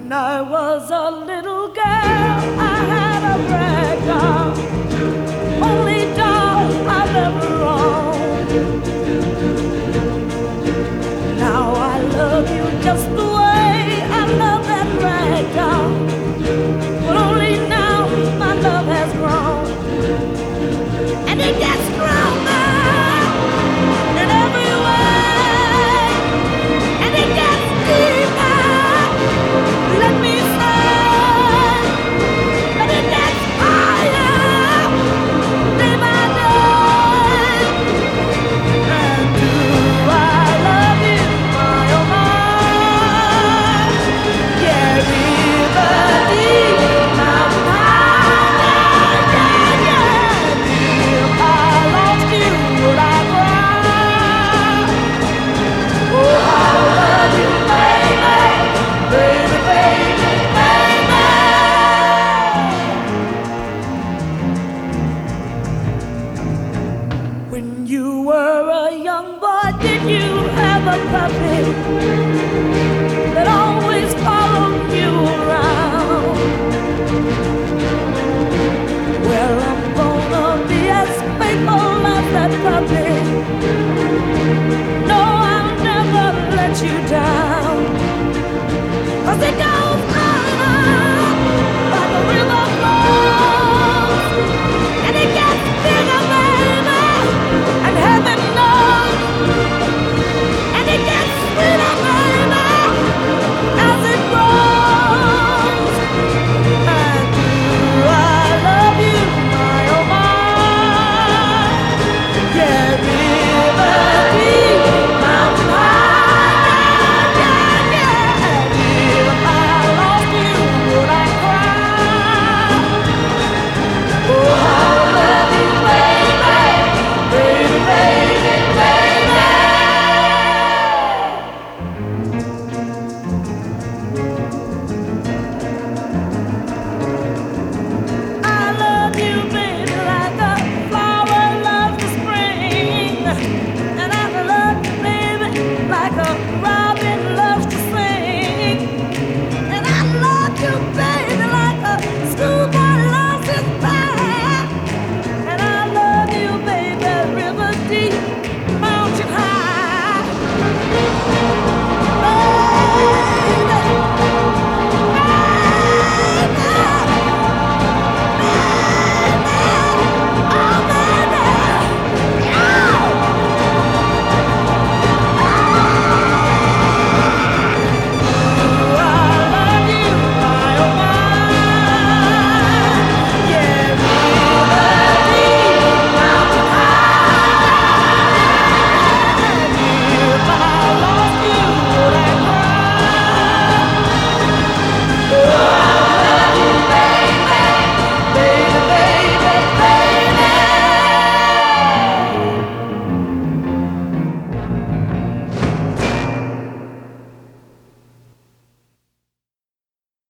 When I was a little girl, I had a rag doll, only doll I've ever owned. Now I love you just the way I love that rag doll, but only now my love has grown, and it gets stronger in every way, and it gets deeper. Let me say that it gets higher day by day. And do I love you, my oh my? Yeah, river deep, mountain high, yeah, yeah. If I lost you, would I cry? Oh, I love you, baby, baby, baby, baby. When you were a young boy, did you have a puppy?